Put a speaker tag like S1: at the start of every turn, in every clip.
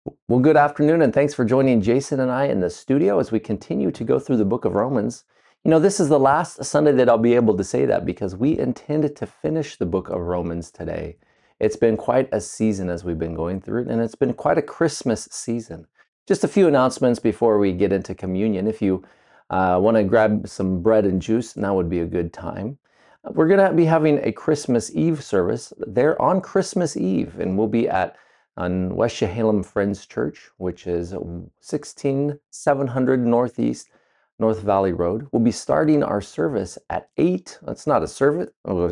S1: Well, good afternoon, and thanks for joining Jason and I in the studio as we continue to go through the book of Romans. This is the last Sunday that I'll be able to say that because we intended to finish the book of Romans today. It's been quite a season as we've been going through it, and it's been quite a Christmas season. Just a few announcements before we get into communion. If you want to grab some bread and juice, now would be a good time. We're going to be having a Christmas Eve service there on Christmas Eve, and we'll be at on West Chehalem Friends Church, which is 16700 Northeast North Valley Road. We'll be starting our service at 8. That's not a service.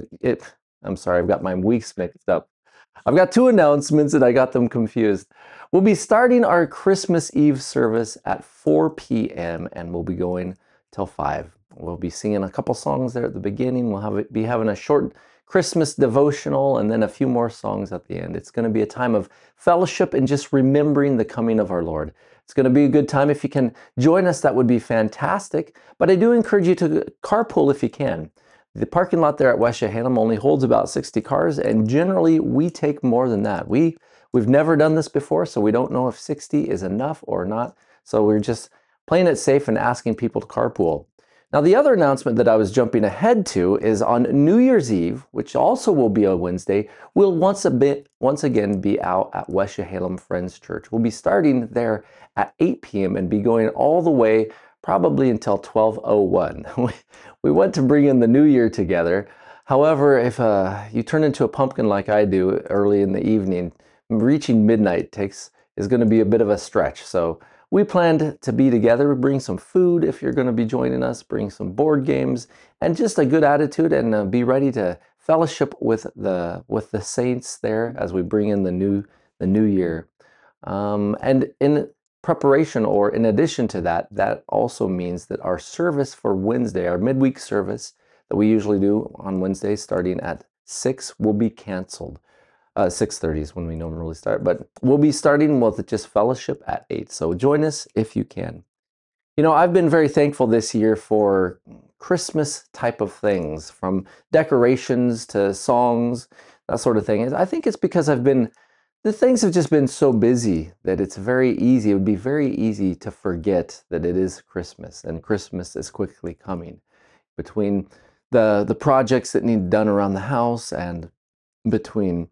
S1: I'm sorry, I've got my weeks mixed up. I've got two announcements and I got them confused. We'll be starting our Christmas Eve service at 4 p.m. and we'll be going till 5. We'll be singing a couple songs there at the beginning. We'll be having a short Christmas devotional and then a few more songs at the end. It's going to be a time of fellowship and just remembering the coming of our Lord. It's going to be a good time. If you can join us, that would be fantastic. But I do encourage you to carpool if you can. The parking lot there at West Chehalem only holds about 60 cars, and generally we take more than that. We've never done this before, so we don't know if 60 is enough or not. So we're just playing it safe and asking people to carpool. Now, the other announcement that I was jumping ahead to is on New Year's Eve, which also will be a Wednesday, we'll once again be out at West Chehalem Friends Church. We'll be starting there at 8 p.m. and be going all the way probably until 12:01. We want to bring in the new year together. However, if you turn into a pumpkin like I do early in the evening, reaching midnight is going to be a bit of a stretch. So we planned to be together, bring some food if you're going to be joining us, bring some board games, and just a good attitude, and be ready to fellowship with the saints there as we bring in the new year. And in preparation, or in addition to that, that also means that our service for Wednesday, our midweek service that we usually do on Wednesday starting at 6, will be canceled. 6:30 is when we normally start, but we'll be starting with just fellowship at 8. So join us if you can. I've been very thankful this year for Christmas type of things, from decorations to songs, that sort of thing. I think it's because the things have just been so busy that it would be very easy to forget that it is Christmas, and Christmas is quickly coming. Between the projects that need done around the house, and between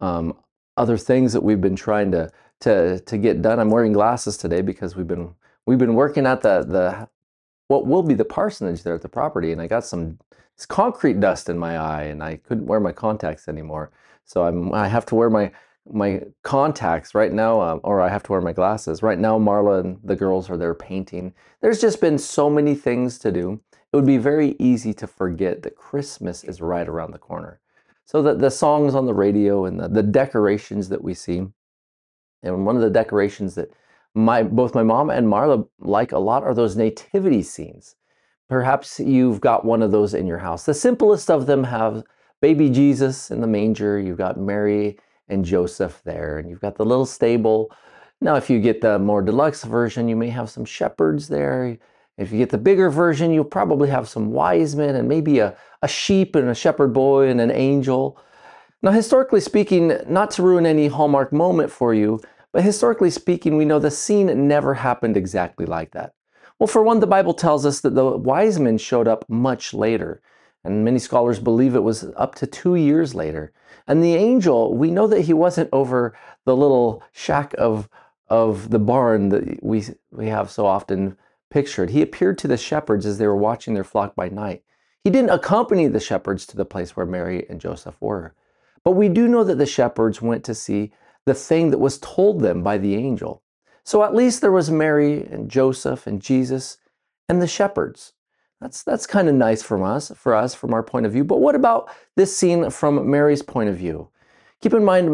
S1: other things that we've been trying to get done. I'm wearing glasses today because we've been working at the what will be the parsonage there at the property, and I got some concrete dust in my eye, and I couldn't wear my contacts anymore. So I have to wear my contacts right now, or I have to wear my glasses right now. Marla and the girls are there painting. There's just been so many things to do. It would be very easy to forget that Christmas is right around the corner. So that the songs on the radio and the decorations that we see, and one of the decorations that both my mom and Marla like a lot are those nativity scenes. Perhaps you've got one of those in your house. The simplest of them have baby Jesus in the manger. You've got Mary and Joseph there, and you've got the little stable. Now, if you get the more deluxe version, you may have some shepherds there. If you get the bigger version, you'll probably have some wise men and maybe a sheep and a shepherd boy and an angel. Now, historically speaking, not to ruin any Hallmark moment for you, but historically speaking, we know the scene never happened exactly like that. Well, for one, the Bible tells us that the wise men showed up much later, and many scholars believe it was up to 2 years later. And the angel, we know that he wasn't over the little shack of the barn that we have so often pictured. He appeared to the shepherds as they were watching their flock by night. He didn't accompany the shepherds to the place where Mary and Joseph were. But we do know that the shepherds went to see the thing that was told them by the angel. So at least there was Mary and Joseph and Jesus and the shepherds. That's kind of nice from us from our point of view. But what about this scene from Mary's point of view? Keep in mind,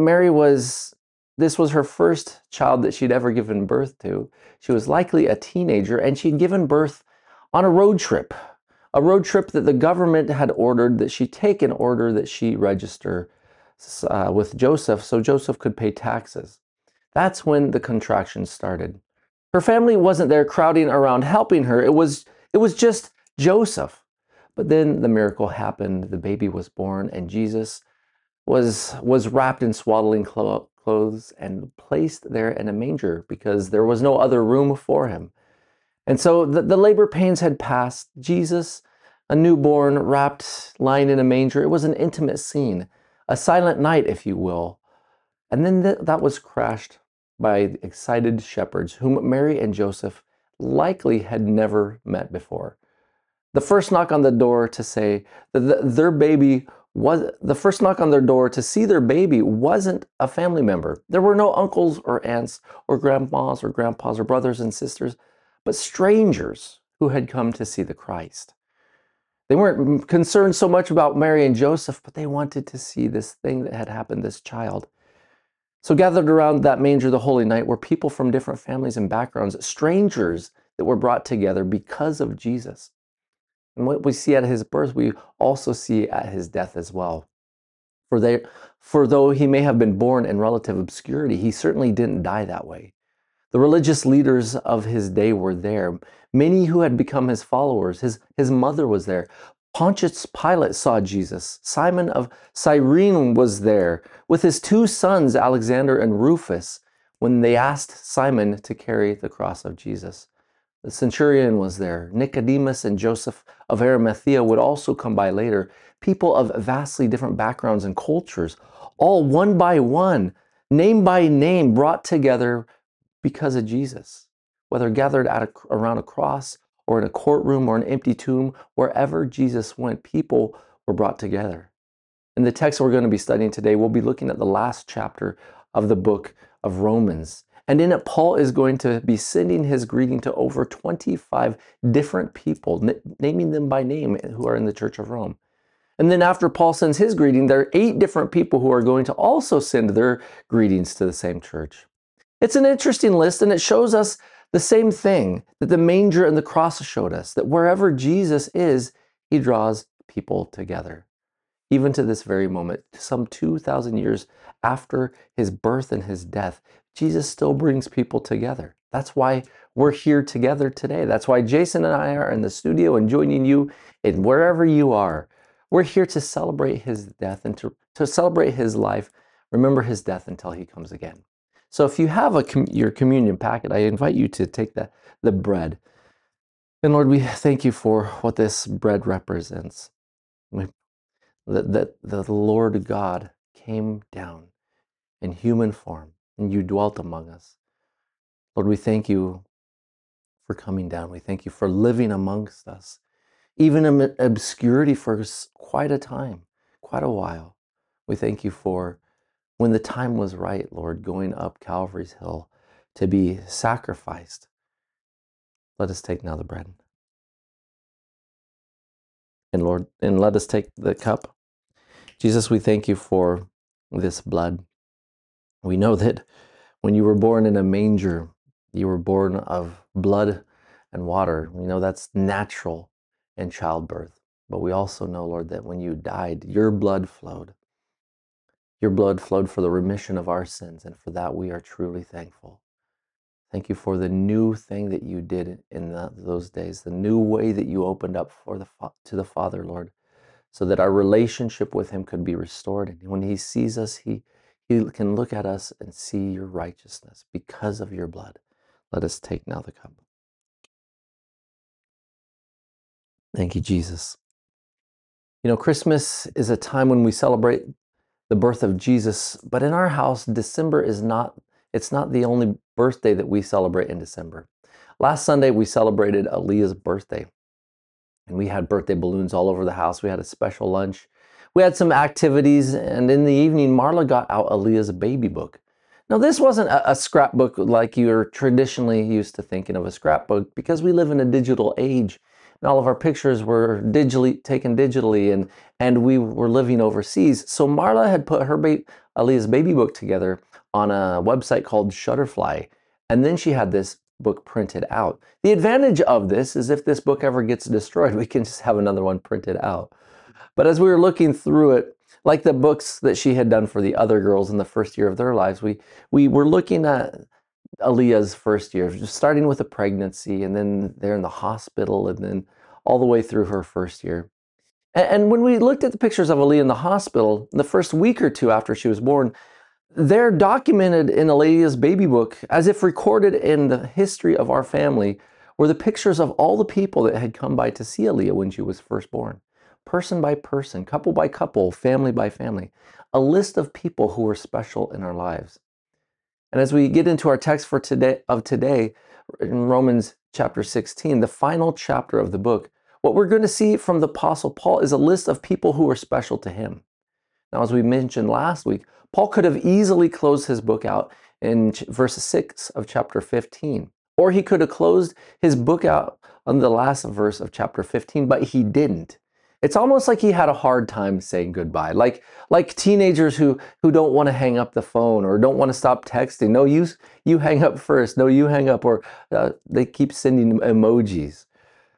S1: this was her first child that she'd ever given birth to. She was likely a teenager, and she'd given birth on a road trip that the government had ordered that she take in order that she register with Joseph so Joseph could pay taxes. That's when the contractions started. Her family wasn't there crowding around helping her. It was just Joseph. But then the miracle happened. The baby was born, and Jesus was wrapped in swaddling clothes and placed there in a manger because there was no other room for him. And so the labor pains had passed. Jesus, a newborn, wrapped, lying in a manger. It was an intimate scene, a silent night, if you will. And then that was crashed by excited shepherds whom Mary and Joseph likely had never met before. The first knock on the door to say that their baby was, the first knock on their door to see their baby wasn't a family member. There were no uncles or aunts or grandmas or grandpas or brothers and sisters, but strangers who had come to see the Christ. They weren't concerned so much about Mary and Joseph, but they wanted to see this thing that had happened, this child. So gathered around that manger the holy night were people from different families and backgrounds, strangers that were brought together because of Jesus. And what we see at his birth, we also see at his death as well. For though he may have been born in relative obscurity, he certainly didn't die that way. The religious leaders of his day were there, many who had become his followers. His mother was there. Pontius Pilate saw Jesus. Simon of Cyrene was there with his two sons, Alexander and Rufus, when they asked Simon to carry the cross of Jesus. The centurion was there. Nicodemus and Joseph of Arimathea would also come by later. People of vastly different backgrounds and cultures, all one by one, name by name, brought together because of Jesus. Whether gathered around a cross or in a courtroom or an empty tomb, wherever Jesus went, people were brought together. In the text we're going to be studying today, we'll be looking at the last chapter of the book of Romans. And in it, Paul is going to be sending his greeting to over 25 different people, naming them by name, who are in the Church of Rome. And then after Paul sends his greeting, there are 8 different people who are going to also send their greetings to the same church. It's an interesting list, and it shows us the same thing that the manger and the cross showed us, that wherever Jesus is, he draws people together. Even to this very moment, some 2,000 years after his birth and his death, Jesus still brings people together. That's why we're here together today. That's why Jason and I are in the studio and joining you in wherever you are. We're here to celebrate his death and to celebrate his life, remember his death until he comes again. So if you have your communion packet, I invite you to take the bread. And Lord, we thank you for what this bread represents. That the Lord God came down in human form and you dwelt among us. Lord, we thank you for coming down. We thank you for living amongst us, even in obscurity for quite a time, quite a while. We thank you for when the time was right, Lord, going up Calvary's hill to be sacrificed. Let us take now the bread. And Lord, and let us take the cup. Jesus, we thank you for this blood. We know that when you were born in a manger, you were born of blood and water. We know that's natural in childbirth. But we also know, Lord, that when you died, your blood flowed. Your blood flowed for the remission of our sins, and for that we are truly thankful. Thank you for the new thing that you did in those days, the new way that you opened up to the Father, Lord, so that our relationship with him could be restored. And when he sees us, he can look at us and see your righteousness because of your blood. Let us take now the cup. Thank you, Jesus. You know, Christmas is a time when we celebrate the birth of Jesus, but in our house, December is not the only birthday that we celebrate in December. Last Sunday, we celebrated Aaliyah's birthday, and we had birthday balloons all over the house. We had a special lunch. We had some activities, and in the evening, Marla got out Aaliyah's baby book. Now, this wasn't a scrapbook like you're traditionally used to thinking of a scrapbook, because we live in a digital age, and all of our pictures were taken digitally, and we were living overseas. So Marla had put her Aaliyah's baby book together on a website called Shutterfly, and then she had this book printed out. The advantage of this is if this book ever gets destroyed, we can just have another one printed out. But as we were looking through it, like the books that she had done for the other girls in the first year of their lives, we were looking at Aaliyah's first year, just starting with a pregnancy, and then they're in the hospital, and then all the way through her first year. And when we looked at the pictures of Aaliyah in the hospital, the first week or two after she was born, They're documented in Aledia's baby book as if recorded in the history of our family were the pictures of all the people that had come by to see Aaliyah when she was first born. Person by person, couple by couple, family by family. A list of people who were special in our lives. And as we get into our text for today, in Romans chapter 16, the final chapter of the book, what we're going to see from the Apostle Paul is a list of people who were special to him. Now, as we mentioned last week, Paul could have easily closed his book out in verse 6 of chapter 15. Or he could have closed his book out on the last verse of chapter 15, but he didn't. It's almost like he had a hard time saying goodbye, like teenagers who don't want to hang up the phone or don't want to stop texting. No, you hang up first. No, you hang up. Or they keep sending emojis.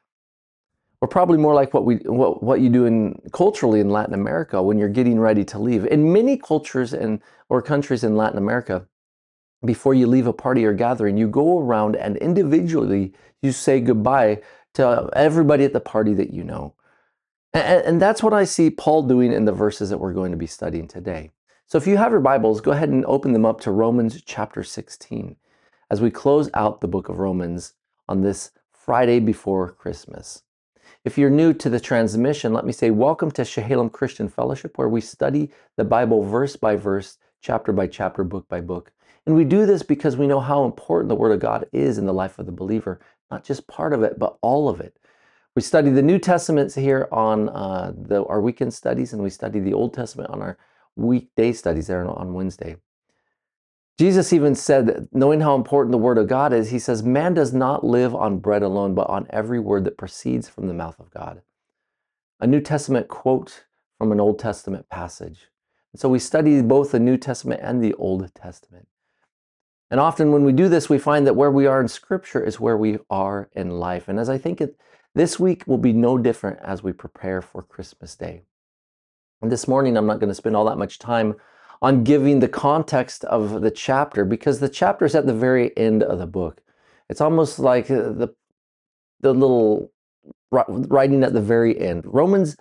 S1: Or probably more like what you do culturally in Latin America when you're getting ready to leave. In many cultures or countries in Latin America, before you leave a party or gathering, you go around and individually you say goodbye to everybody at the party that you know. And that's what I see Paul doing in the verses that we're going to be studying today. So if you have your Bibles, go ahead and open them up to Romans chapter 16 as we close out the book of Romans on this Friday before Christmas. If you're new to the transmission, let me say welcome to Shehalem Christian Fellowship, where we study the Bible verse by verse, chapter by chapter, book by book. And we do this because we know how important the Word of God is in the life of the believer, not just part of it, but all of it. We study the New Testament here on our weekend studies, and we study the Old Testament on our weekday studies there on Wednesday. Jesus even said that knowing how important the Word of God is, he says, man does not live on bread alone, but on every word that proceeds from the mouth of God. A New Testament quote from an Old Testament passage. And so we study both the New Testament and the Old Testament. And often when we do this, we find that where we are in Scripture is where we are in life. And as I think this week will be no different as we prepare for Christmas Day. And this morning, I'm not going to spend all that much time on giving the context of the chapter because the chapter is at the very end of the book. It's almost like the little writing at the very end. Romans,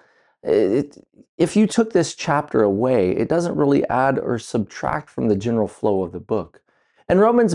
S1: if you took this chapter away, it doesn't really add or subtract from the general flow of the book. And Romans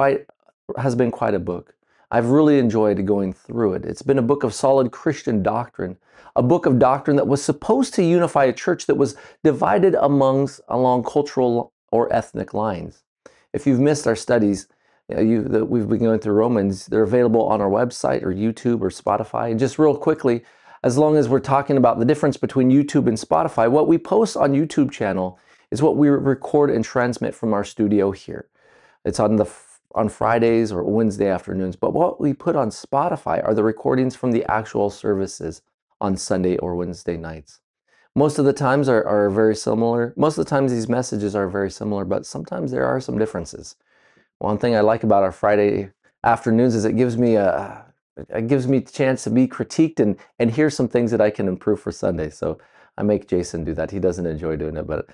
S1: has been quite a book. I've really enjoyed going through it. It's been a book of solid Christian doctrine, a book of doctrine that was supposed to unify a church that was divided along cultural or ethnic lines. If you've missed our studies, we've been going through Romans, they're available on our website or YouTube or Spotify. And just real quickly, as long as we're talking about the difference between YouTube and Spotify, what we post on YouTube channel is what we record and transmit from our studio here. It's on Fridays or Wednesday afternoons. But what we put on Spotify are the recordings from the actual services on Sunday or Wednesday nights. Most of the times are very similar. Most of the times these messages are very similar, but sometimes there are some differences. One thing I like about our Friday afternoons is it gives me a chance to be critiqued and hear some things that I can improve for Sunday. So I make Jason do that. He doesn't enjoy doing it, but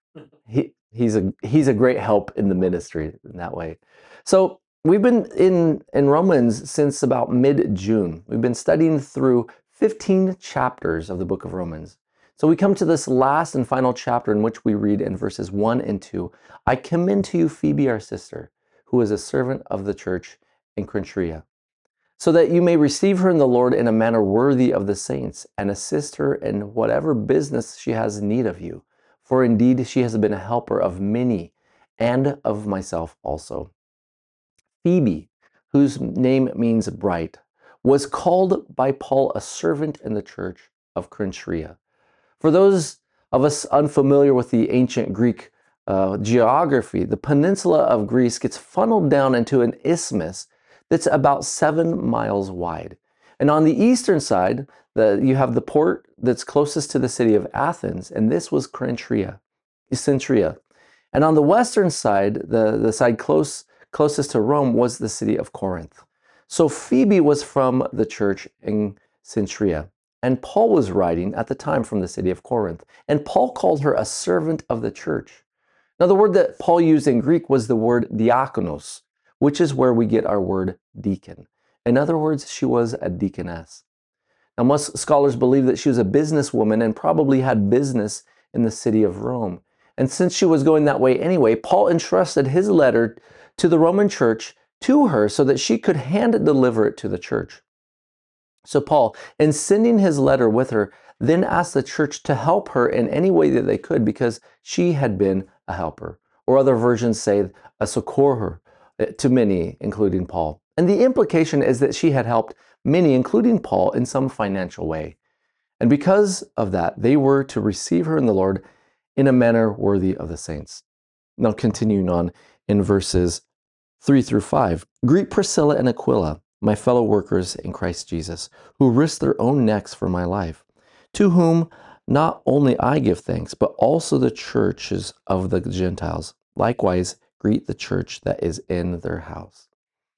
S1: he's a great help in the ministry in that way. So we've been in Romans since about mid-June. We've been studying through 15 chapters of the book of Romans. So we come to this last and final chapter in which we read in verses 1 and 2, I commend to you Phoebe, our sister, who is a servant of the church in Cenchreae, so that you may receive her in the Lord in a manner worthy of the saints, and assist her in whatever business she has need of you. For indeed she has been a helper of many, and of myself also. Phoebe, whose name means bright, was called by Paul a servant in the church of Cenchreae. For those of us unfamiliar with the ancient Greek geography, the peninsula of Greece gets funneled down into an isthmus that's about 7 miles wide. And on the eastern side, you have the port that's closest to the city of Athens, and this was Cenchreae. And on the western side, the side closest to Rome was the city of Corinth. So Phoebe was from the church in Cenchreae, and Paul was writing at the time from the city of Corinth. And Paul called her a servant of the church. Now, the word that Paul used in Greek was the word diakonos, which is where we get our word deacon. In other words, she was a deaconess. Now, most scholars believe that she was a businesswoman and probably had business in the city of Rome. And since she was going that way anyway, Paul entrusted his letter to the Roman church to her so that she could hand deliver it to the church. So Paul, in sending his letter with her, then asked the church to help her in any way that they could because she had been a helper. Or other versions say a succorer to many, including Paul. And the implication is that she had helped many, including Paul, in some financial way. And because of that, they were to receive her in the Lord in a manner worthy of the saints. Now, continuing on in verses 3 through 5. Greet Priscilla and Aquila, my fellow workers in Christ Jesus, who risked their own necks for my life, to whom not only I give thanks, but also the churches of the Gentiles. Likewise, greet the church that is in their house.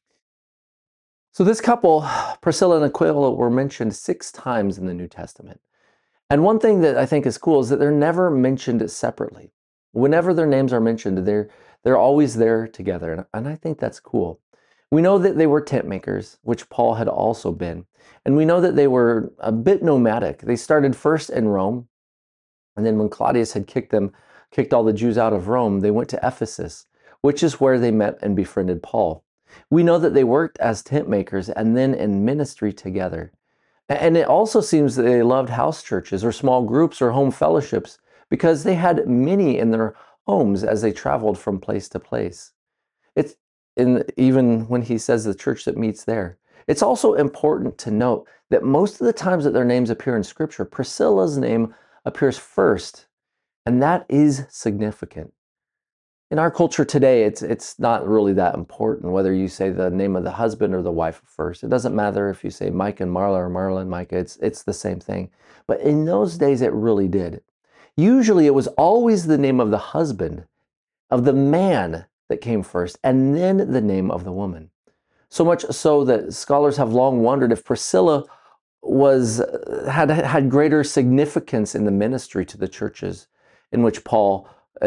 S1: So this couple, Priscilla and Aquila, were mentioned 6 times in the New Testament. And one thing that I think is cool is that they're never mentioned separately. Whenever their names are mentioned, they're always there together. And I think that's cool. We know that they were tent makers, which Paul had also been. And we know that they were a bit nomadic. They started first in Rome. And then when Claudius had kicked all the Jews out of Rome, they went to Ephesus, which is where they met and befriended Paul. We know that they worked as tent makers and then in ministry together. And it also seems that they loved house churches or small groups or home fellowships because they had many in their homes as they traveled from place to place. It's even when he says the church that meets there. It's also important to note that most of the times that their names appear in Scripture, Priscilla's name appears first, and that is significant. In our culture today, it's not really that important whether you say the name of the husband or the wife first. It doesn't matter if you say Mike and Marla or Marla and Micah. It's the same thing. But in those days, it really did. Usually, it was always the name of the husband, of the man that came first, and then the name of the woman. So much so that scholars have long wondered if Priscilla had greater significance in the ministry to the churches in which Paul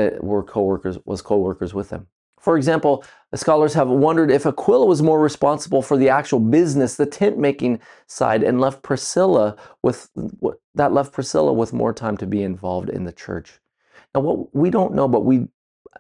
S1: was co-workers with them. For example, the scholars have wondered if Aquila was more responsible for the actual business, the tent making side, and left Priscilla with more time to be involved in the church. Now, what we don't know, but we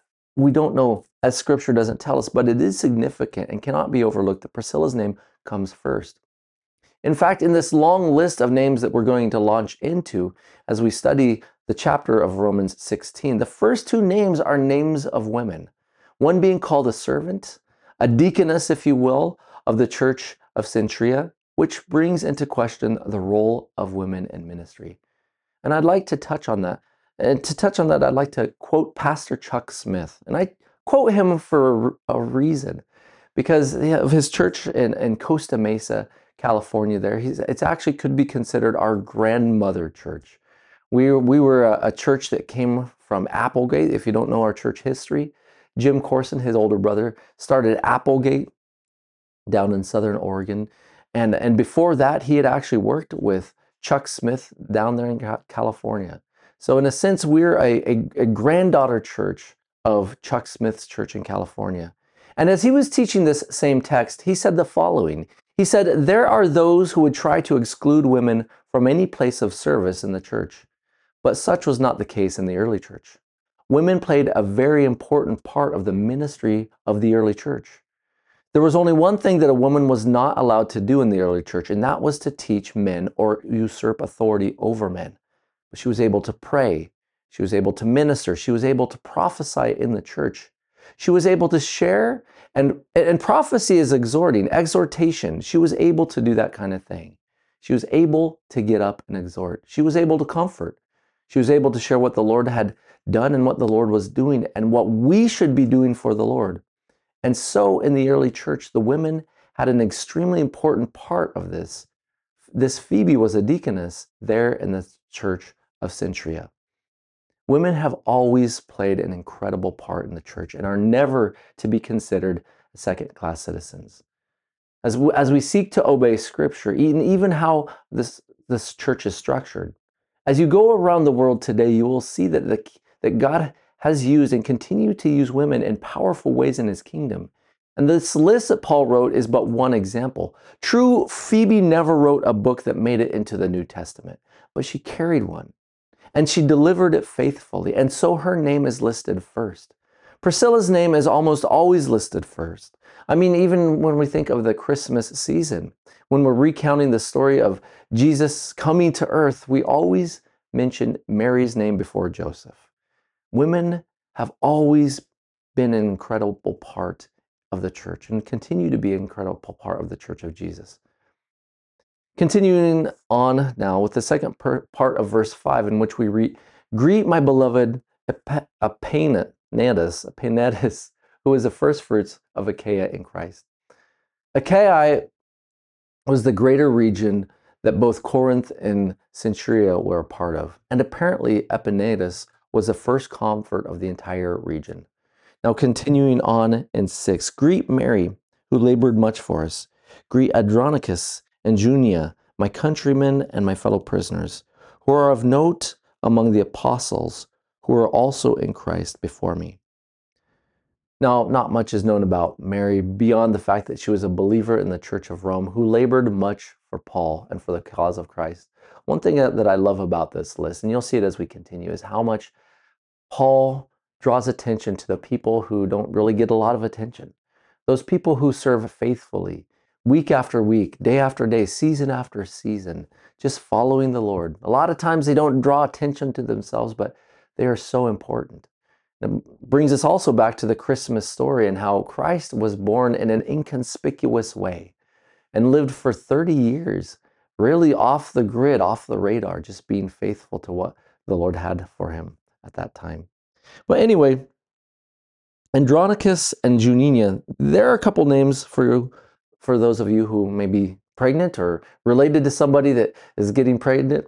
S1: don't know, as Scripture doesn't tell us, but it is significant and cannot be overlooked that Priscilla's name comes first. In fact, in this long list of names that we're going to launch into as we study the chapter of Romans 16, the first 2 names are names of women. One being called a servant, a deaconess, if you will, of the church of Cenchrea, which brings into question the role of women in ministry. And I'd like to touch on that. And to touch on that, I'd like to quote Pastor Chuck Smith. And I quote him for a reason, because of his church in Costa Mesa, California there. It's actually could be considered our grandmother church. We were a church that came from Applegate. If you don't know our church history, Jim Corson, his older brother, started Applegate down in Southern Oregon. And before that, he had actually worked with Chuck Smith down there in California. So in a sense, we're a granddaughter church of Chuck Smith's church in California. And as he was teaching this same text, he said the following. He said, there are those who would try to exclude women from any place of service in the church, but such was not the case in the early church. Women played a very important part of the ministry of the early church. There was only one thing that a woman was not allowed to do in the early church, and that was to teach men or usurp authority over men. But she was able to pray. She was able to minister. She was able to prophesy in the church. She was able to share, and prophecy is exhortation. She was able to do that kind of thing. She was able to get up and exhort. She was able to comfort. She was able to share what the Lord had done and what the Lord was doing and what we should be doing for the Lord. And so in the early church, the women had an extremely important part of this. This Phoebe was a deaconess there in the church of Cenchrea. Women have always played an incredible part in the church and are never to be considered second-class citizens. As we seek to obey Scripture, even how this church is structured, as you go around the world today, you will see that God has used and continue to use women in powerful ways in His kingdom. And this list that Paul wrote is but one example. True, Phoebe never wrote a book that made it into the New Testament, but she carried one. and she delivered it faithfully, and so her name is listed first. Priscilla's name is almost always listed first. I mean, even when we think of the Christmas season, when we're recounting the story of Jesus coming to earth, we always mention Mary's name before Joseph. Women have always been an incredible part of the church and continue to be an incredible part of the Church of Jesus. Continuing on now with the second part of verse 5, in which we read, "Greet my beloved Epaenetus, who is the first fruits of Achaia in Christ." Achaia was the greater region that both Corinth and Cenchrea were a part of. And apparently Epaenetus was the first convert of the entire region. Now continuing on in 6, "Greet Mary, who labored much for us. Greet Andronicus and Junia, my countrymen and my fellow prisoners, who are of note among the apostles, who are also in Christ before me." Now, not much is known about Mary beyond the fact that she was a believer in the Church of Rome who labored much for Paul and for the cause of Christ. One thing that I love about this list, and you'll see it as we continue, is how much Paul draws attention to the people who don't really get a lot of attention. Those people who serve faithfully, week after week, day after day, season after season, just following the Lord. A lot of times they don't draw attention to themselves, but they are so important. It brings us also back to the Christmas story and how Christ was born in an inconspicuous way and lived for 30 years, really off the grid, off the radar, just being faithful to what the Lord had for him at that time. But anyway, Andronicus and Junia, there are a couple names for those of you who may be pregnant or related to somebody that is getting pregnant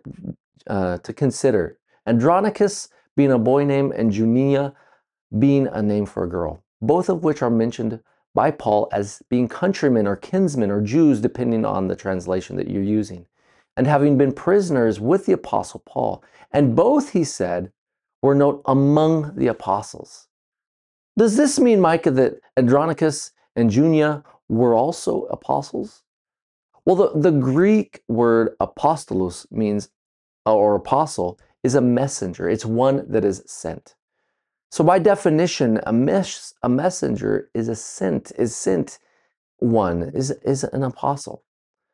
S1: to consider. Andronicus being a boy name and Junia being a name for a girl, both of which are mentioned by Paul as being countrymen or kinsmen or Jews, depending on the translation that you're using, and having been prisoners with the Apostle Paul. And both, he said, were known among the apostles. Does this mean, Micah, that Andronicus and Junia were also apostles? Well, the Greek word apostolos means, or apostle, is a messenger. It's one that is sent. So by definition, a messenger is sent one, is an apostle.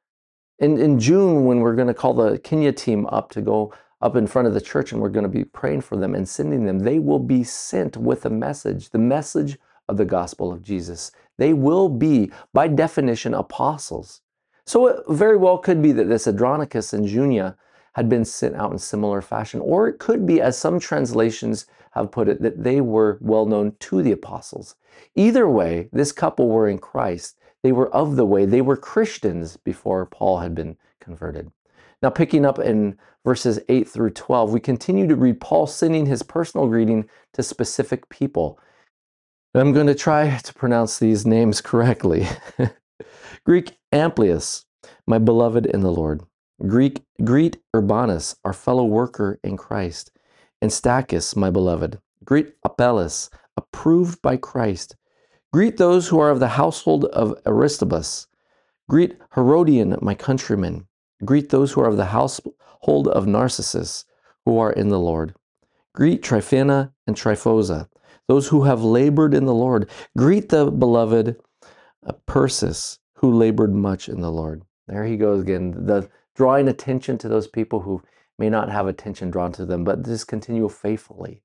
S1: In June, when we're going to call the Kenya team up to go up in front of the church and we're going to be praying for them and sending them, they will be sent with a message, the message of the gospel of Jesus. They will be, by definition, apostles. So it very well could be that this Andronicus and Junia had been sent out in similar fashion, or it could be, as some translations have put it, that they were well known to the apostles. Either way, this couple were in Christ. They were of the way. They were Christians before Paul had been converted. Now, picking up in verses 8 through 12, we continue to read Paul sending his personal greeting to specific people. I'm going to try to pronounce these names correctly. Greet Amplias, my beloved in the Lord. Greet Urbanus, our fellow worker in Christ, and Stachys, my beloved. Greet Apelles, approved by Christ. Greet those who are of the household of Aristobulus. Greet Herodian, my countrymen. Greet those who are of the household of Narcissus, who are in the Lord. Greet Tryphena and Tryphosa, those who have labored in the Lord. Greet the beloved Persis, who labored much in the Lord. There he goes again, the drawing attention to those people who may not have attention drawn to them, but just continue faithfully.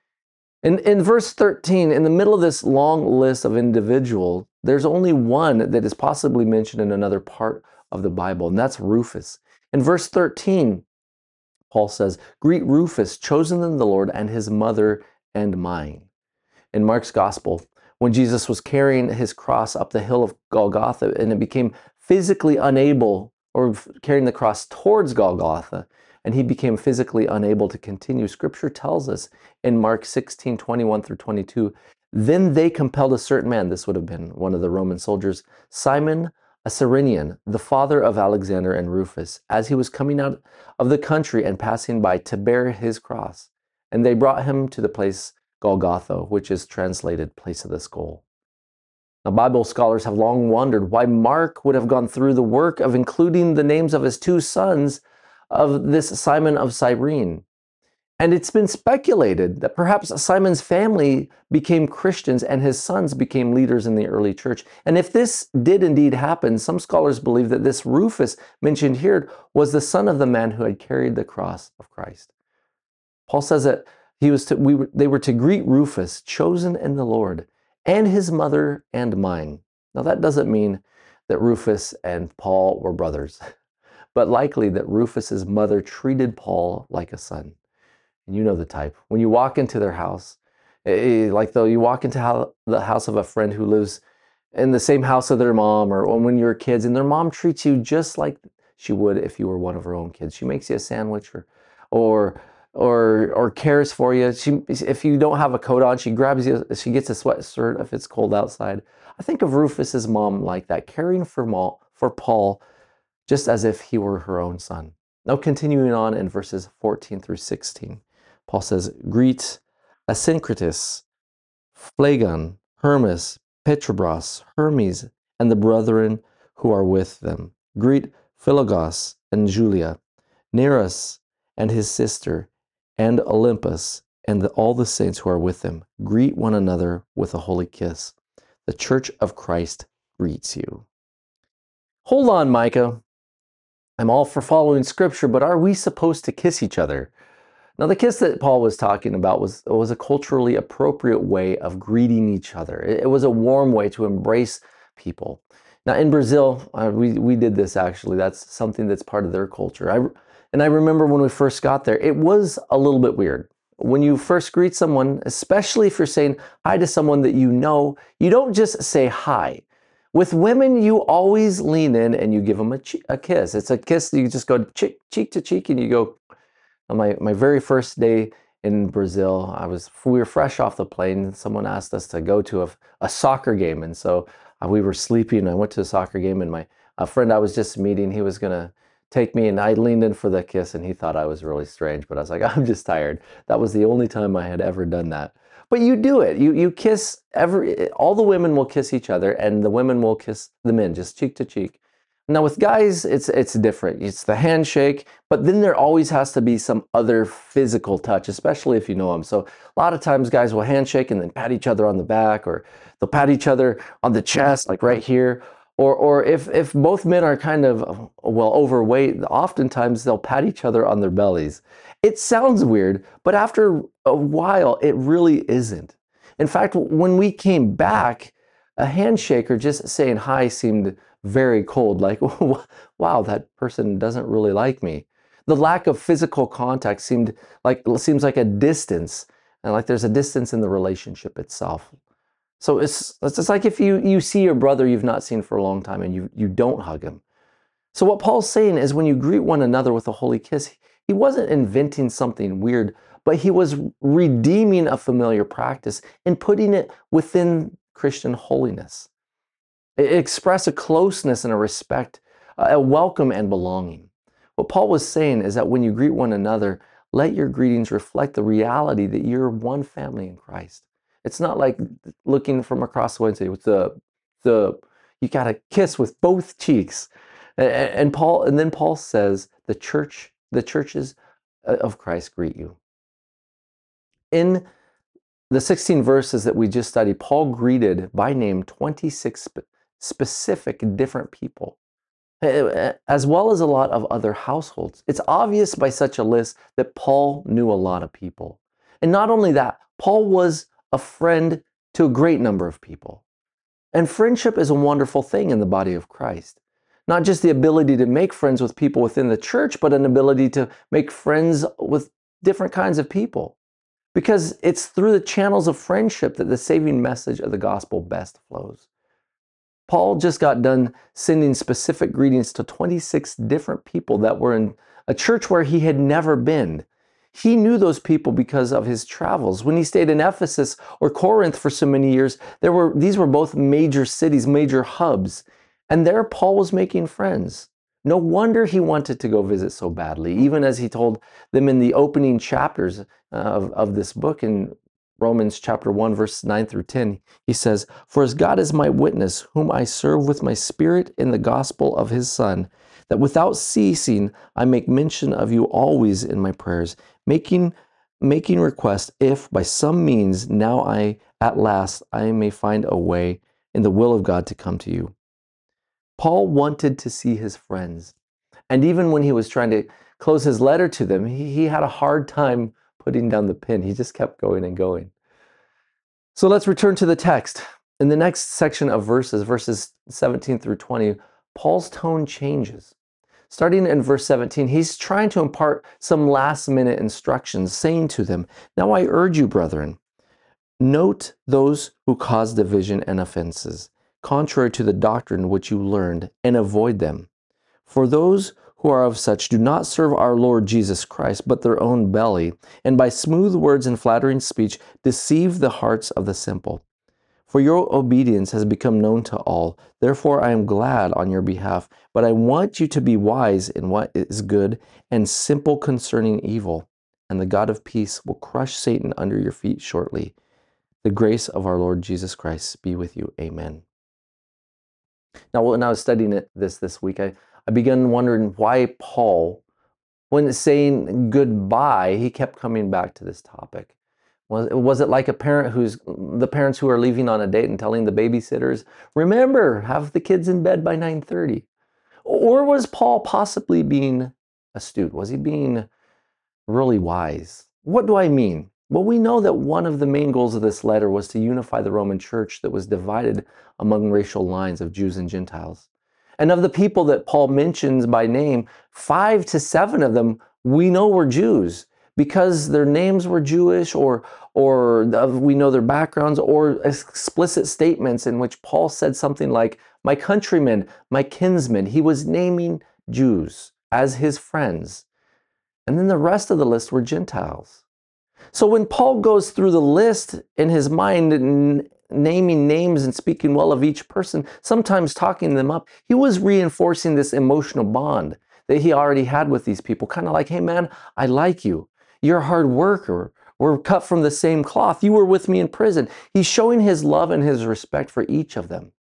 S1: In verse 13, in the middle of this long list of individuals, there's only one that is possibly mentioned in another part of the Bible, and that's Rufus. In verse 13, Paul says, "Greet Rufus, chosen in the Lord, and his mother and mine." In Mark's gospel, when Jesus was carrying his cross up the hill of Golgotha and it became physically unable, or carrying the cross towards Golgotha, and he became physically unable to continue, Scripture tells us in Mark 16, 21 through 22, "Then they compelled a certain man," this would have been one of the Roman soldiers, "Simon, a Cyrenian, the father of Alexander and Rufus, as he was coming out of the country and passing by, to bear his cross. And they brought him to the place Golgotha, which is translated place of the skull." Now, Bible scholars have long wondered why Mark would have gone through the work of including the names of his two sons of this Simon of Cyrene. And it's been speculated that perhaps Simon's family became Christians and his sons became leaders in the early church. And if this did indeed happen, some scholars believe that this Rufus mentioned here was the son of the man who had carried the cross of Christ. Paul says that they were to greet Rufus, chosen in the Lord, and his mother and mine. Now that doesn't mean that Rufus and Paul were brothers, but likely that Rufus's mother treated Paul like a son. And you know the type. When you walk into their house, like though you walk into the house of a friend who lives in the same house of their mom, or when you're kids, and their mom treats you just like she would if you were one of her own kids. She makes you a sandwich, or cares for you. If you don't have a coat on, she grabs you. She gets a sweatshirt if it's cold outside. I think of Rufus's mom like that, caring for Paul, just as if he were her own son. Now, continuing on in verses 14 through 16. Paul says, greet Asyncritus, Phlegon, Hermas, Petrobras, Hermes, and the brethren who are with them. Greet Philogos and Julia, Nereus and his sister, and Olympus, and all the saints who are with them. Greet one another with a holy kiss. The church of Christ greets you. Hold on, Micah. I'm all for following scripture, but are we supposed to kiss each other? Now, the kiss that Paul was talking about was a culturally appropriate way of greeting each other. It was a warm way to embrace people. Now, in Brazil, we did this actually. That's something that's part of their culture. I remember when we first got there, it was a little bit weird. When you first greet someone, especially if you're saying hi to someone that you know, you don't just say hi. With women, you always lean in and you give them a kiss. It's a kiss, you just go cheek to cheek and you go. On my very first day in Brazil, we were fresh off the plane. Someone asked us to go to a soccer game. And so we were sleeping. I went to a soccer game, and a friend I was just meeting, he was going to take me, and I leaned in for the kiss, and he thought I was really strange. But I was like, I'm just tired. That was the only time I had ever done that. But you do it. You kiss all the women will kiss each other, and the women will kiss the men, just cheek to cheek. Now with guys, it's different. It's the handshake, but then there always has to be some other physical touch, especially if you know them. So a lot of times guys will handshake and then pat each other on the back, or they'll pat each other on the chest, like right here. Or if both men are kind of, well, overweight, oftentimes they'll pat each other on their bellies. It sounds weird, but after a while, it really isn't. In fact, when we came back, a handshake or just saying hi seemed very cold, like, wow, that person doesn't really like me. The lack of physical contact seems like a distance, and like there's a distance in the relationship itself. So it's like if you see your brother you've not seen for a long time and you don't hug him. So what Paul's saying is when you greet one another with a holy kiss, he wasn't inventing something weird, but he was redeeming a familiar practice and putting it within Christian holiness. It expressed a closeness and a respect, a welcome and belonging. What Paul was saying is that when you greet one another, let your greetings reflect the reality that you're one family in Christ. It's not like looking from across the way and say, you got to kiss with both cheeks. And then Paul says, the churches of Christ greet you. In the 16 verses that we just studied, Paul greeted by name 26 specific different people, as well as a lot of other households. It's obvious by such a list that Paul knew a lot of people. And not only that, Paul was a friend to a great number of people. And friendship is a wonderful thing in the body of Christ. Not just the ability to make friends with people within the church, but an ability to make friends with different kinds of people. Because it's through the channels of friendship that the saving message of the gospel best flows. Paul just got done sending specific greetings to 26 different people that were in a church where he had never been. He knew those people because of his travels. When he stayed in Ephesus or Corinth for so many years, these were both major cities, major hubs. And there Paul was making friends. No wonder he wanted to go visit so badly, even as he told them in the opening chapters of this book in Romans chapter 1, verse 9 through 10. He says, "For as God is my witness, whom I serve with my spirit in the gospel of his Son, that without ceasing I make mention of you always in my prayers, making making request, if by some means now at last I may find a way in the will of God to come to you. Paul wanted to see his friends. And even when he was trying to close his letter to them, he had a hard time putting down the pen. He just kept going and going. So let's return to the text. In the next section of verses 17 through 20, Paul's tone changes. Starting in verse 17, he's trying to impart some last-minute instructions, saying to them, "Now I urge you, brethren, note those who cause division and offenses, contrary to the doctrine which you learned, and avoid them. For those who are of such do not serve our Lord Jesus Christ, but their own belly, and by smooth words and flattering speech deceive the hearts of the simple. For your obedience has become known to all. Therefore I am glad on your behalf, but I want you to be wise in what is good and simple concerning evil. And the God of peace will crush Satan under your feet shortly. The grace of our Lord Jesus Christ be with you. Amen." Now, when I was studying this week, I began wondering why Paul, when saying goodbye, he kept coming back to this topic. Was it like the parents who are leaving on a date and telling the babysitters, "Remember, have the kids in bed by 9:30"? Or was Paul possibly being astute? Was he being really wise? What do I mean? Well, we know that one of the main goals of this letter was to unify the Roman church that was divided among racial lines of Jews and Gentiles. And of the people that Paul mentions by name, 5 to 7 of them we know were Jews because their names were Jewish, or we know their backgrounds, or explicit statements in which Paul said something like, "My countrymen, my kinsmen." He was naming Jews as his friends. And then the rest of the list were Gentiles. So when Paul goes through the list in his mind, naming names and speaking well of each person, sometimes talking them up, he was reinforcing this emotional bond that he already had with these people. Kind of like, "Hey man, I like you. You're a hard worker. We're cut from the same cloth. You were with me in prison." He's showing his love and his respect for each of them.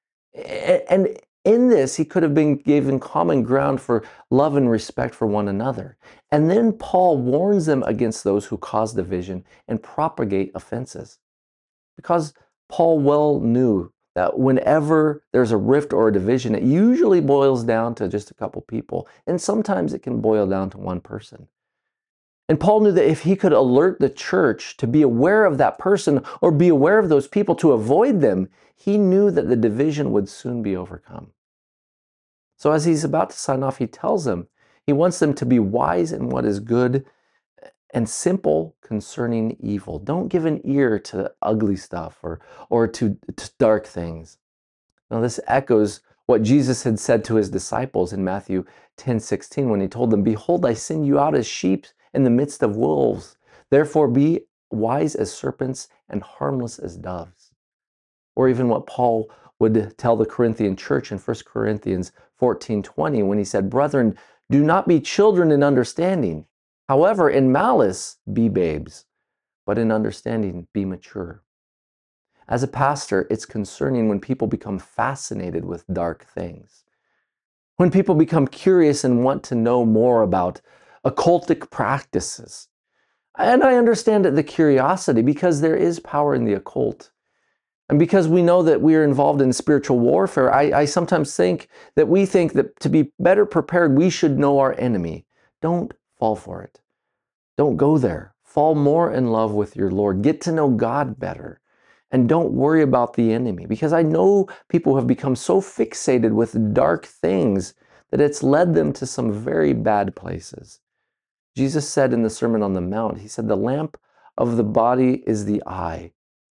S1: And in this, he could have been given common ground for love and respect for one another. And then Paul warns them against those who cause division and propagate offenses. Because Paul well knew that whenever there's a rift or a division, it usually boils down to just a couple people. And sometimes it can boil down to one person. And Paul knew that if he could alert the church to be aware of that person or be aware of those people to avoid them, he knew that the division would soon be overcome. So as he's about to sign off, he tells them he wants them to be wise in what is good and simple concerning evil. Don't give an ear to ugly stuff or to dark things. Now this echoes what Jesus had said to his disciples in Matthew 10:16 when he told them, "Behold, I send you out as sheep in the midst of wolves. Therefore be wise as serpents and harmless as doves." Or even what Paul would tell the Corinthian church in 1 Corinthians 14:20 when he said, "Brethren, do not be children in understanding. However, in malice be babes, but in understanding be mature." As a pastor, it's concerning when people become fascinated with dark things. When people become curious and want to know more about occultic practices. And I understand the curiosity because there is power in the occult. And because we know that we are involved in spiritual warfare, I sometimes think that to be better prepared, we should know our enemy. Don't fall for it. Don't go there. Fall more in love with your Lord. Get to know God better. And don't worry about the enemy. Because I know people who have become so fixated with dark things that it's led them to some very bad places. Jesus said in the Sermon on the Mount, he said, "The lamp of the body is the eye.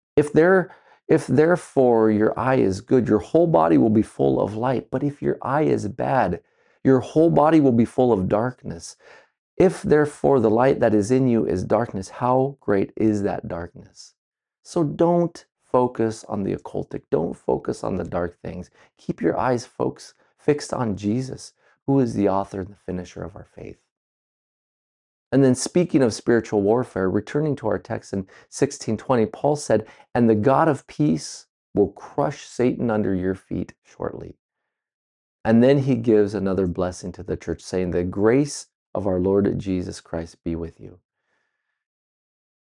S1: If therefore your eye is good, your whole body will be full of light. But if your eye is bad, your whole body will be full of darkness. If therefore the light that is in you is darkness, how great is that darkness?" So don't focus on the occultic. Don't focus on the dark things. Keep your eyes, folks, fixed on Jesus, who is the author and the finisher of our faith. And then speaking of spiritual warfare, returning to our text in 16:20, Paul said, "And the God of peace will crush Satan under your feet shortly." And then he gives another blessing to the church, saying, "The grace of our Lord Jesus Christ be with you."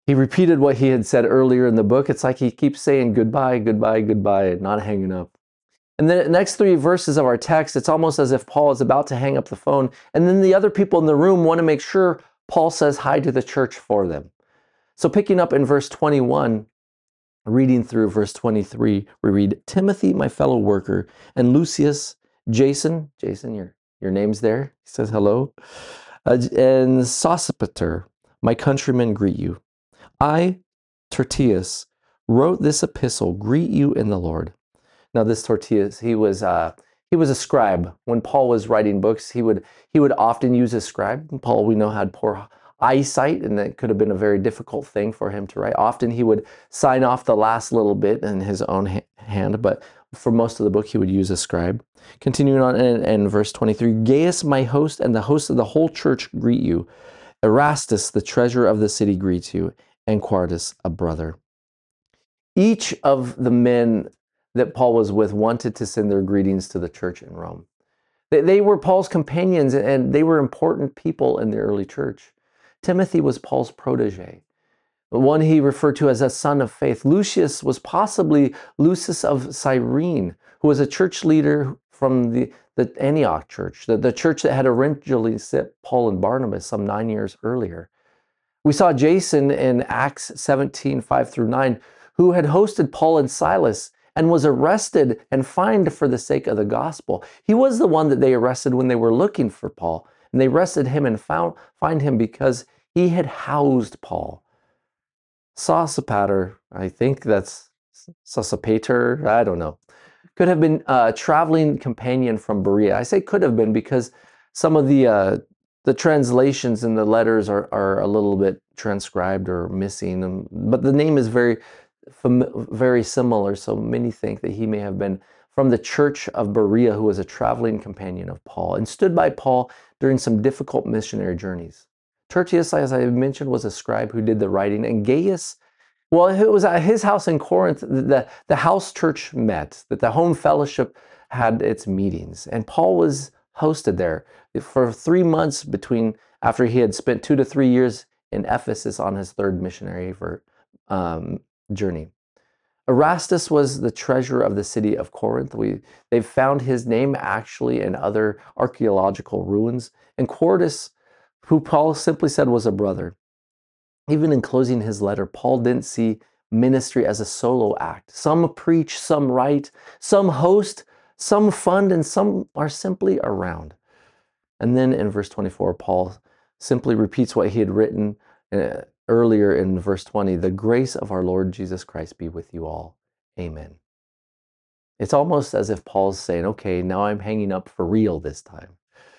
S1: He repeated what he had said earlier in the book. It's like he keeps saying goodbye, goodbye, goodbye, and not hanging up. And then the next 3 verses of our text, it's almost as if Paul is about to hang up the phone. And then the other people in the room want to make sure Paul says hi to the church for them. So picking up in verse 21, reading through verse 23, we read, Timothy, my fellow worker, and Lucius, Jason, your name's there. He says hello. And Sosipater, my countrymen, greet you. I, Tertius, wrote this epistle, greet you in the Lord. Now this Tertius, he was a scribe. When Paul was writing books, he would often use a scribe. Paul, we know, had poor eyesight, and it could have been a very difficult thing for him to write. Often he would sign off the last little bit in his own hand, but for most of the book he would use a scribe. Continuing on in verse 23, Gaius, my host, and the host of the whole church greet you. Erastus, the treasurer of the city, greets you, and Quartus, a brother. Each of the men that Paul was with wanted to send their greetings to the church in Rome. They were Paul's companions, and they were important people in the early church. Timothy was Paul's protege, one he referred to as a son of faith. Lucius was possibly Lucius of Cyrene, who was a church leader from the Antioch church, the church that had originally sent Paul and Barnabas some 9 years earlier. We saw Jason in Acts 17, 5 through 9, who had hosted Paul and Silas and was arrested and fined for the sake of the gospel. He was the one that they arrested when they were looking for Paul. And they arrested him and fined him because he had housed Paul. Sosipater, I think that's Sosipater, I don't know, could have been a traveling companion from Berea. I say could have been because some of the translations in the letters are a little bit transcribed or missing, but the name is very similar, so many think that he may have been from the church of Berea, who was a traveling companion of Paul and stood by Paul during some difficult missionary journeys. Tertius, as I mentioned, was a scribe who did the writing, and Gaius, well, it was at his house in Corinth that the house church met, that the home fellowship had its meetings, and Paul was hosted there for 3 months after he had spent 2 to 3 years in Ephesus on his 3rd missionary journey. Erastus was the treasurer of the city of Corinth. They've found his name actually in other archaeological ruins. And Quartus, who Paul simply said was a brother. Even in closing his letter, Paul didn't see ministry as a solo act. Some preach, some write, some host, some fund, and some are simply around. And then in verse 24, Paul simply repeats what he had written earlier in verse 20, the grace of our Lord Jesus Christ be with you all. Amen. It's almost as if Paul's saying, okay, now I'm hanging up for real this time.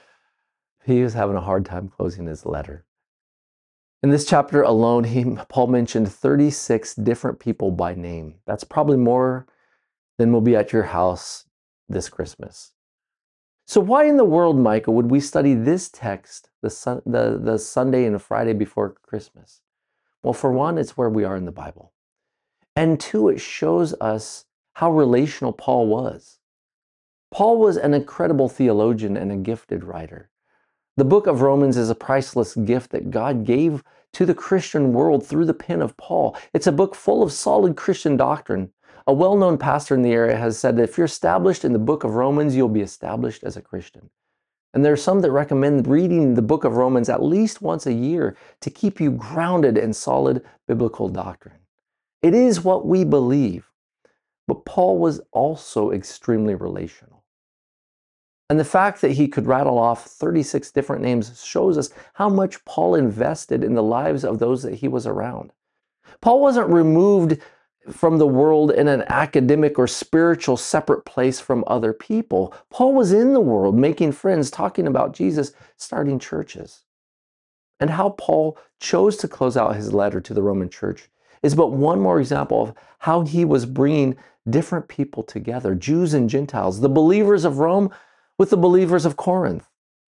S1: He was having a hard time closing his letter. In this chapter alone, Paul mentioned 36 different people by name. That's probably more than will be at your house this Christmas. So why in the world, Michael, would we study this text the Sunday and the Friday before Christmas? Well, for one, it's where we are in the Bible. And two, it shows us how relational Paul was. Paul was an incredible theologian and a gifted writer. The book of Romans is a priceless gift that God gave to the Christian world through the pen of Paul. It's a book full of solid Christian doctrine. A well-known pastor in the area has said that if you're established in the book of Romans, you'll be established as a Christian. And there are some that recommend reading the book of Romans at least once a year to keep you grounded in solid biblical doctrine. It is what we believe, but Paul was also extremely relational. And the fact that he could rattle off 36 different names shows us how much Paul invested in the lives of those that he was around. Paul wasn't removed from the world in an academic or spiritual separate place from other people. Paul was in the world, making friends, talking about Jesus, starting churches. And how Paul chose to close out his letter to the Roman church is but one more example of how he was bringing different people together, Jews and Gentiles, the believers of Rome with the believers of Corinth.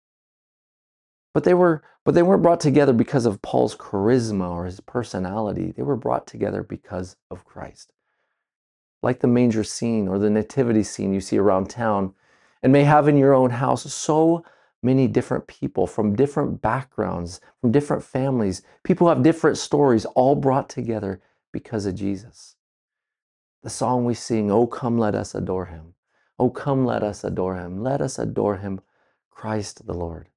S1: But they weren't brought together because of Paul's charisma or his personality. They were brought together because of Christ. Like the manger scene or the nativity scene you see around town and may have in your own house, so many different people from different backgrounds, from different families, people who have different stories, all brought together because of Jesus. The song we sing, "Oh, come, let us adore him. Oh, come, let us adore him. Let us adore him, Christ the Lord."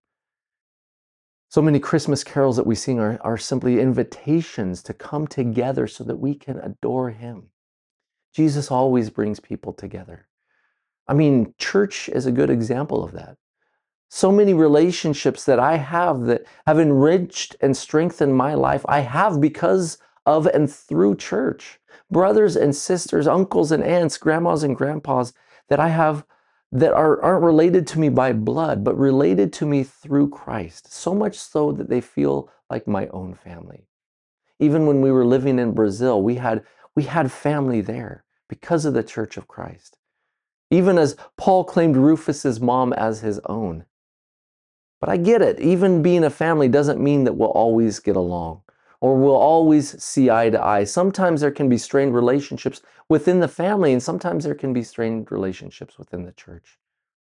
S1: So many Christmas carols that we sing are simply invitations to come together so that we can adore him. Jesus always brings people together. I mean, church is a good example of that. So many relationships that I have that have enriched and strengthened my life, I have because of and through church. Brothers and sisters, uncles and aunts, grandmas and grandpas that I have that aren't related to me by blood, but related to me through Christ. So much so that they feel like my own family. Even when we were living in Brazil, we had family there because of the Church of Christ. Even as Paul claimed Rufus's mom as his own. But I get it. Even being a family doesn't mean that we'll always get along or we'll always see eye to eye. Sometimes there can be strained relationships within the family, and sometimes there can be strained relationships within the church.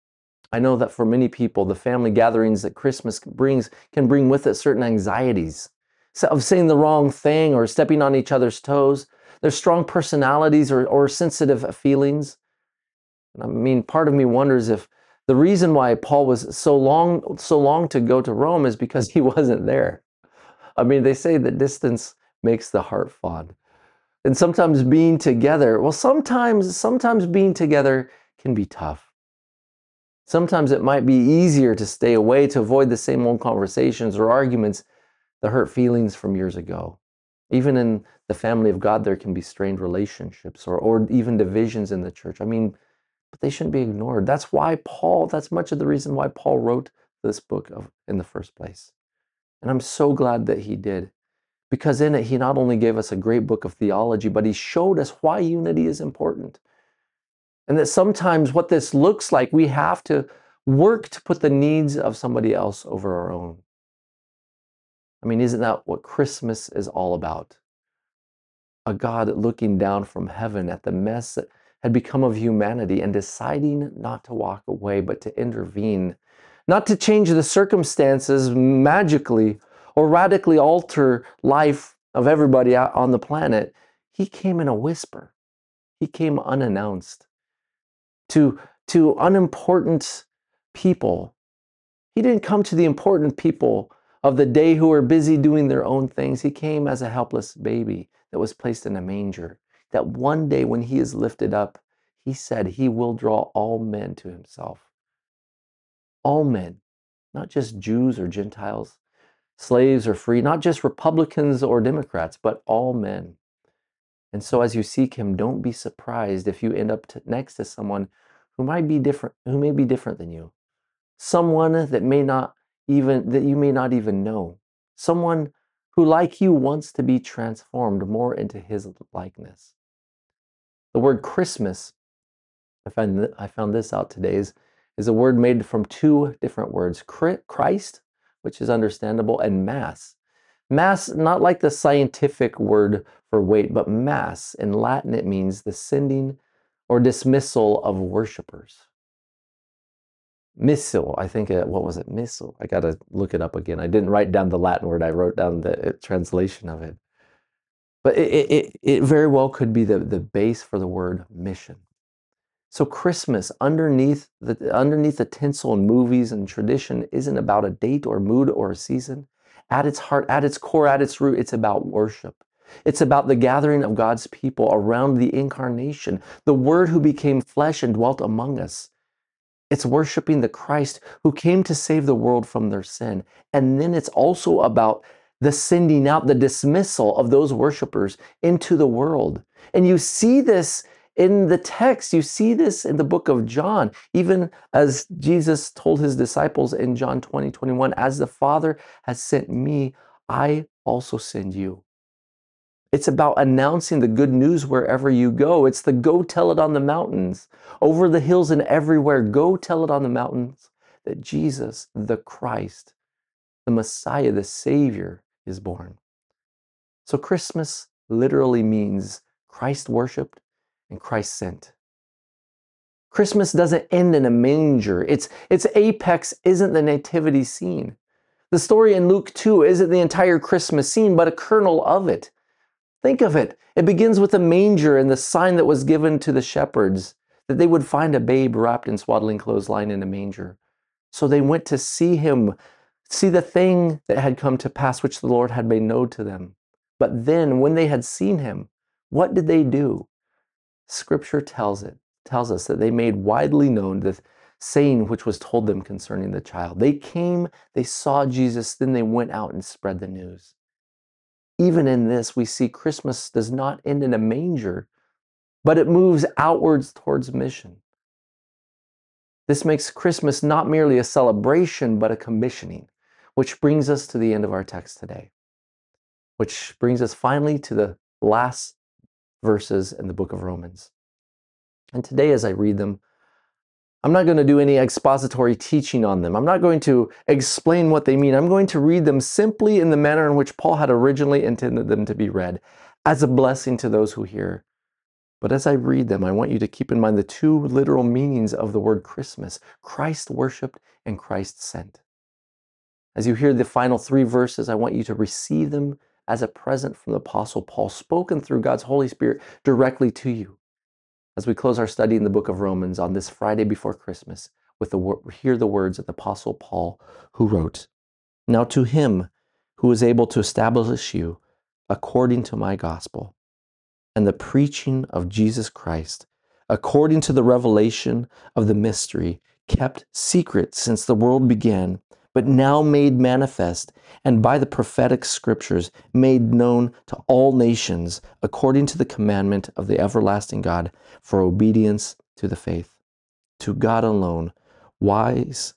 S1: I know that for many people, the family gatherings that Christmas brings can bring with it certain anxieties of saying the wrong thing or stepping on each other's toes. There's strong personalities or sensitive feelings. I mean, part of me wonders if the reason why Paul was so long to go to Rome is because he wasn't there. I mean, they say that distance makes the heart fond. And sometimes being together, well, sometimes being together can be tough. Sometimes it might be easier to stay away to avoid the same old conversations or arguments, the hurt feelings from years ago. Even in the family of God, there can be strained relationships or even divisions in the church. I mean, but they shouldn't be ignored. That's much of the reason why Paul wrote this book in the first place. And I'm so glad that he did, because in it, he not only gave us a great book of theology, but he showed us why unity is important. And that sometimes what this looks like, we have to work to put the needs of somebody else over our own. I mean, isn't that what Christmas is all about? A God looking down from heaven at the mess that had become of humanity and deciding not to walk away, but to intervene, not to change the circumstances magically or radically alter life of everybody out on the planet. He came in a whisper. He came unannounced to unimportant people. He didn't come to the important people of the day who were busy doing their own things. He came as a helpless baby that was placed in a manger, that one day when he is lifted up, he said he will draw all men to himself. All men, not just Jews or Gentiles, slaves or free, not just Republicans or Democrats, but all men. And so as you seek him, don't be surprised if you end up next to someone who may be different than you. Someone that you may not even know. Someone who, like you, wants to be transformed more into his likeness. The word Christmas, I found this out today, is a word made from two different words: Christ, which is understandable, and mass. Mass, not like the scientific word for weight, but mass. In Latin, it means the sending or dismissal of worshipers. Missile, I think, what was it? Missile. I got to look it up again. I didn't write down the Latin word, I wrote down the translation of it. But it very well could be the base for the word mission. So Christmas, underneath the tinsel and movies and tradition, isn't about a date or mood or a season. At its heart, at its core, at its root, it's about worship. It's about the gathering of God's people around the incarnation, the Word who became flesh and dwelt among us. It's worshiping the Christ who came to save the world from their sin. And then it's also about the sending out, the dismissal of those worshipers into the world. And you see this in the text. You see this in the book of John, even as Jesus told his disciples in John 20:21, as the Father has sent me, I also send you. It's about announcing the good news wherever you go. It's the go tell it on the mountains, over the hills and everywhere. Go tell it on the mountains that Jesus, the Christ, the Messiah, the Savior, is born. So Christmas literally means Christ worshiped and Christ sent. Christmas doesn't end in a manger. Its apex isn't the nativity scene. The story in Luke 2 isn't the entire Christmas scene, but a kernel of it. Think of it. It begins with a manger and the sign that was given to the shepherds that they would find a babe wrapped in swaddling clothes lying in a manger. So they went to see him, see the thing that had come to pass, which the Lord had made known to them. But then when they had seen him, what did they do? Scripture tells us that they made widely known the saying which was told them concerning the child. They came, they saw Jesus, then they went out and spread the news. Even in this, we see Christmas does not end in a manger, but it moves outwards towards mission. This makes Christmas not merely a celebration, but a commissioning, which brings us to the end of our text today, which brings us finally to the last verses in the book of Romans. And today, as I read them, I'm not going to do any expository teaching on them. I'm not going to explain what they mean. I'm going to read them simply in the manner in which Paul had originally intended them to be read, as a blessing to those who hear. But as I read them, I want you to keep in mind the two literal meanings of the word Christmas: Christ worshiped and Christ sent. As you hear the final three verses, I want you to receive them as a present from the Apostle Paul, spoken through God's Holy Spirit directly to you. As we close our study in the book of Romans on this Friday before Christmas, hear the words of the Apostle Paul, who wrote, "Now to him who is able to establish you according to my gospel and the preaching of Jesus Christ, according to the revelation of the mystery kept secret since the world began, but now made manifest, and by the prophetic scriptures made known to all nations, according to the commandment of the everlasting God, for obedience to the faith. To God alone, wise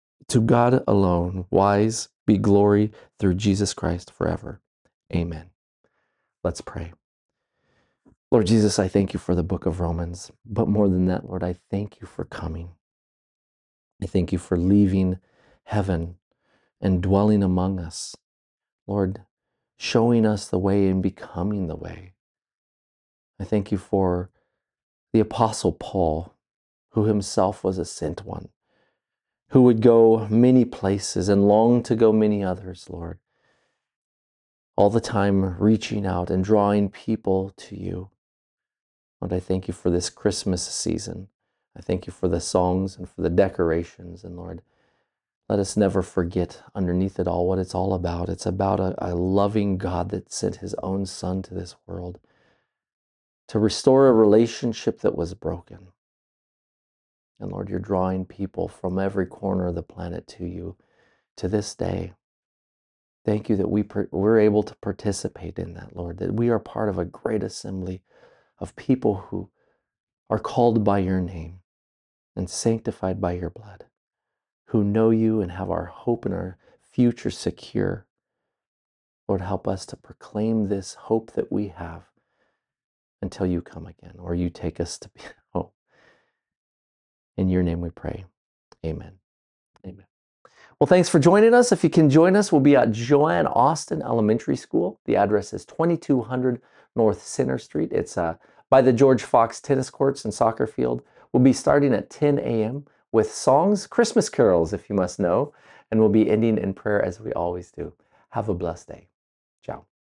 S1: be glory through Jesus Christ forever. Amen." Let's pray. Lord Jesus, I thank you for the book of Romans, but more than that, Lord, I thank you for coming. I thank you for leaving heaven and dwelling among us. Lord, showing us the way and becoming the way. I thank you for the Apostle Paul, who himself was a sent one, who would go many places and long to go many others, Lord, all the time reaching out and drawing people to you. Lord, I thank you for this Christmas season. I thank you for the songs and for the decorations. And Lord, let us never forget underneath it all what it's all about. It's about a loving God that sent his own Son to this world to restore a relationship that was broken. And Lord, you're drawing people from every corner of the planet to you to this day. Thank you that we're able to participate in that, Lord, that we are part of a great assembly of people who are called by your name and sanctified by your blood, who know you and have our hope and our future secure. Lord, help us to proclaim this hope that we have until you come again, or you take us to be home. In your name we pray. Amen. Amen. Well, thanks for joining us. If you can join us, we'll be at Joanne Austin Elementary School. The address is 2200 North Center Street. It's by the George Fox tennis courts and soccer field. We'll be starting at 10 a.m. with songs, Christmas carols, if you must know, and we'll be ending in prayer as we always do. Have a blessed day. Ciao.